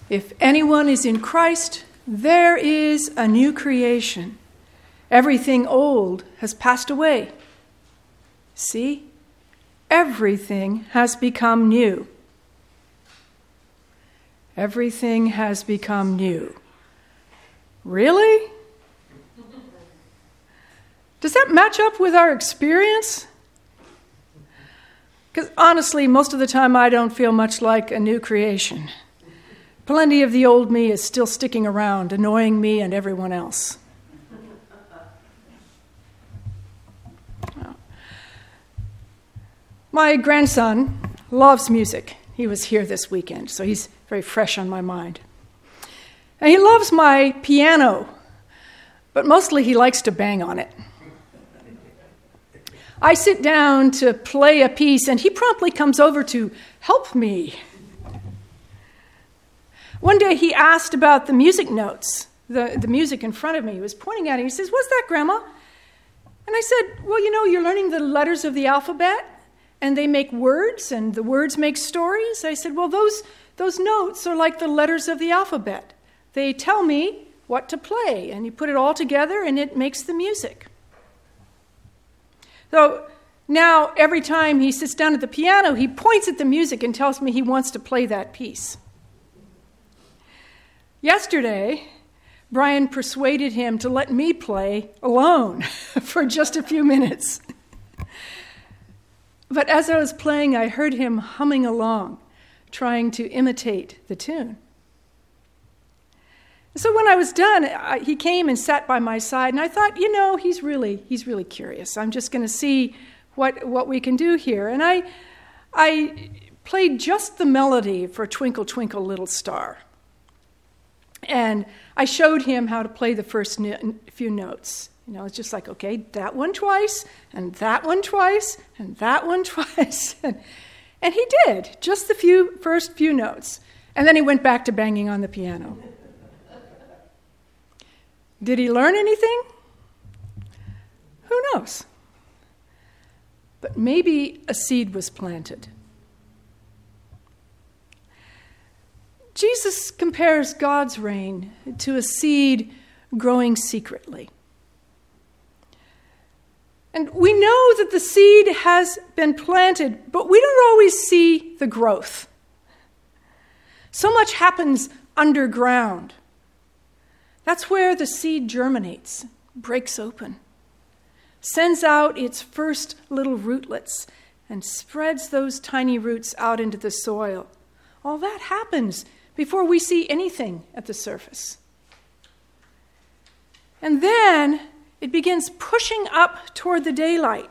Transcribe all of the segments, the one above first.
If anyone is in Christ, there is a new creation. Everything old has passed away. See, everything has become new. Everything has become new. Really? Does that match up with our experience? Because honestly, most of the time I don't feel much like a new creation. Plenty of the old me is still sticking around, annoying me and everyone else. My grandson loves music. He was here this weekend, so he's very fresh on my mind. And he loves my piano, but mostly he likes to bang on it. I sit down to play a piece, and he promptly comes over to help me. One day he asked about the music notes, the music in front of me. He was pointing at it. He says, "What's that, Grandma?" And I said, "Well, you're learning the letters of the alphabet, and they make words, and the words make stories." I said, "Well, those notes are like the letters of the alphabet. They tell me what to play, and you put it all together, and it makes the music." So now every time he sits down at the piano, he points at the music and tells me he wants to play that piece. Yesterday, Brian persuaded him to let me play alone for just a few minutes. But as I was playing, I heard him humming along, trying to imitate the tune. So when I was done, he came and sat by my side, and I thought, he's really curious. I'm just going to see what we can do here. And I played just the melody for Twinkle, Twinkle, Little Star. And I showed him how to play the first few notes. It's just like, okay, that one twice, and that one twice, and that one twice. And he did, just the first few notes. And then he went back to banging on the piano. Did he learn anything? Who knows? But maybe a seed was planted. Jesus compares God's reign to a seed growing secretly. And we know that the seed has been planted, but we don't always see the growth. So much happens underground. That's where the seed germinates, breaks open, sends out its first little rootlets, and spreads those tiny roots out into the soil. All that happens before we see anything at the surface. And then it begins pushing up toward the daylight.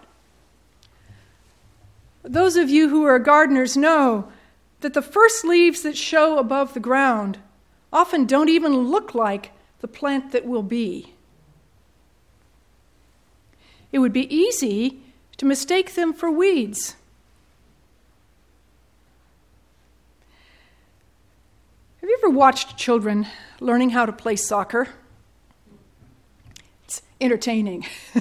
Those of you who are gardeners know that the first leaves that show above the ground often don't even look like the plant that will be. It would be easy to mistake them for weeds. Have you ever watched children learning how to play soccer? It's entertaining.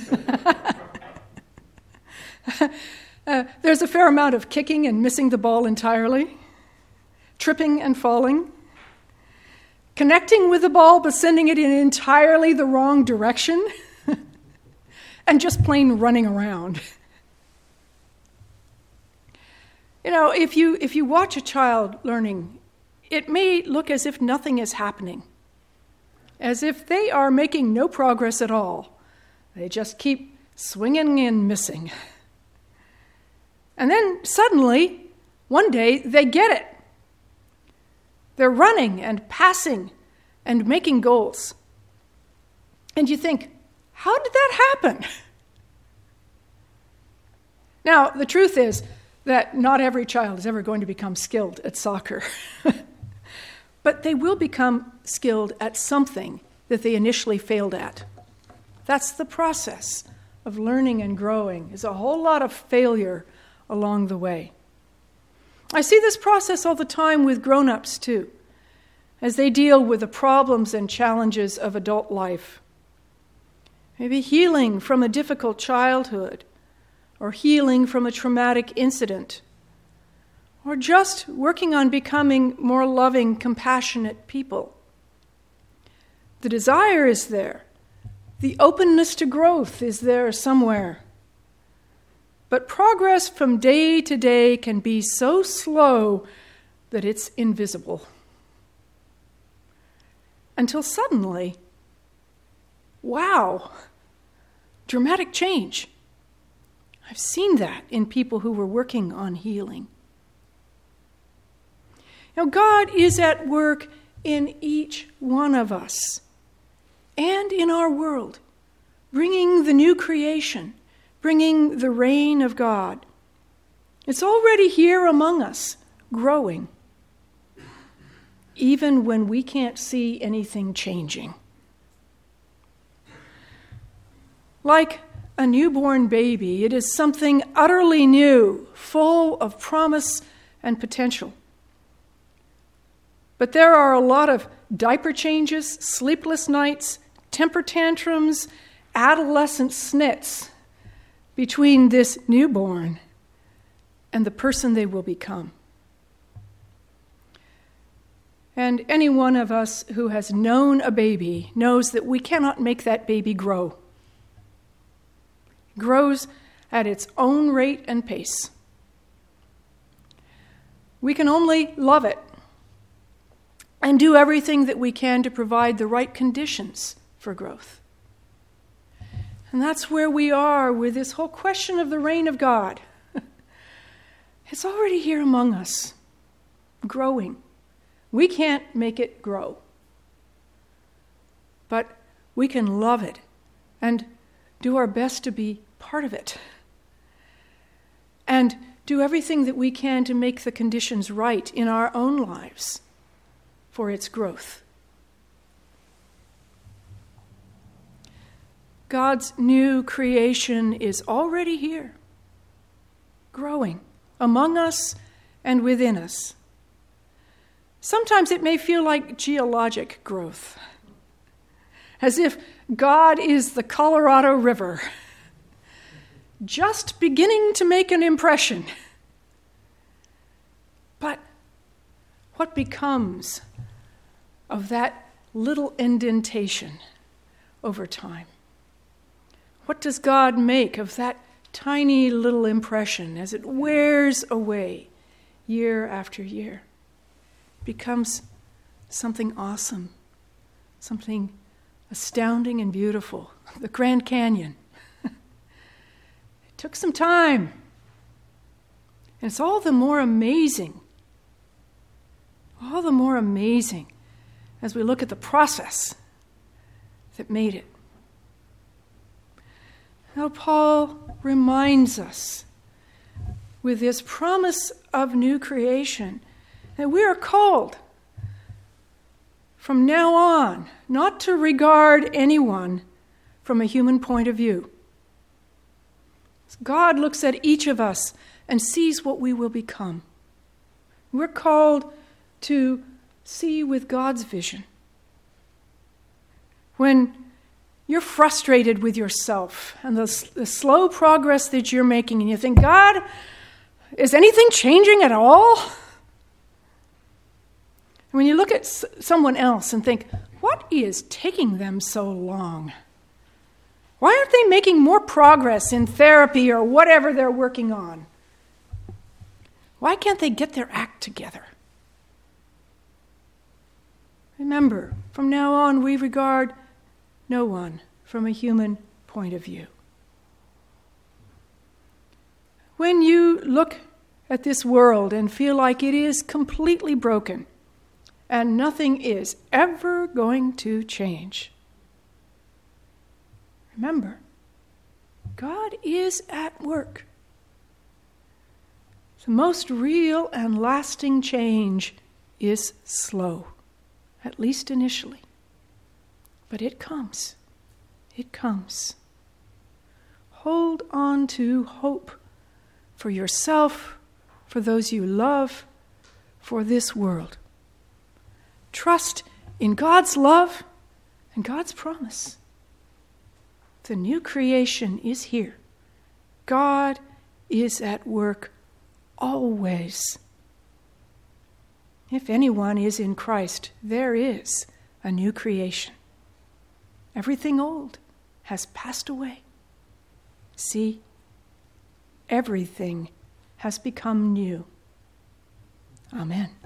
There's a fair amount of kicking and missing the ball entirely, tripping and falling, connecting with the ball but sending it in entirely the wrong direction, and just plain running around. If you watch a child learning, it may look as if nothing is happening, as if they are making no progress at all. They just keep swinging and missing. And then suddenly, one day, they get it. They're running and passing and making goals. And you think, how did that happen? Now, the truth is that not every child is ever going to become skilled at soccer. But they will become skilled at something that they initially failed at. That's the process of learning and growing. There's a whole lot of failure along the way. I see this process all the time with grown-ups too, as they deal with the problems and challenges of adult life. Maybe healing from a difficult childhood, or healing from a traumatic incident, or just working on becoming more loving, compassionate people. The desire is there. The openness to growth is there somewhere. But progress from day to day can be so slow that it's invisible. Until suddenly, wow, dramatic change. I've seen that in people who were working on healing. Now, God is at work in each one of us and in our world, bringing the new creation, bringing the reign of God. It's already here among us, growing, even when we can't see anything changing. Like a newborn baby, it is something utterly new, full of promise and potential. But there are a lot of diaper changes, sleepless nights, temper tantrums, adolescent snits between this newborn and the person they will become. And any one of us who has known a baby knows that we cannot make that baby grow. It grows at its own rate and pace. We can only love it and do everything that we can to provide the right conditions for growth. And that's where we are with this whole question of the reign of God. It's already here among us, growing. We can't make it grow. But we can love it and do our best to be part of it. And do everything that we can to make the conditions right in our own lives for its growth. God's new creation is already here, growing among us and within us. Sometimes it may feel like geologic growth, as if God is the Colorado River, just beginning to make an impression. But what becomes of that little indentation over time? What does God make of that tiny little impression as it wears away year after year? It becomes something awesome, something astounding and beautiful. The Grand Canyon. It took some time. And it's all the more amazing as we look at the process that made it. Now, Paul reminds us with this promise of new creation that we are called from now on not to regard anyone from a human point of view. God looks at each of us and sees what we will become. We're called to see with God's vision. When you're frustrated with yourself and the slow progress that you're making, and you think, God, is anything changing at all? And when you look at someone else and think, what is taking them so long? Why aren't they making more progress in therapy or whatever they're working on? Why can't they get their act together? Remember, from now on, we regard no one from a human point of view. When you look at this world and feel like it is completely broken and nothing is ever going to change, remember, God is at work. The most real and lasting change is slow, at least initially. But it comes. It comes. Hold on to hope for yourself, for those you love, for this world. Trust in God's love and God's promise. The new creation is here. God is at work always If anyone is in Christ, there is a new creation. Everything old has passed away. See, everything has become new. Amen.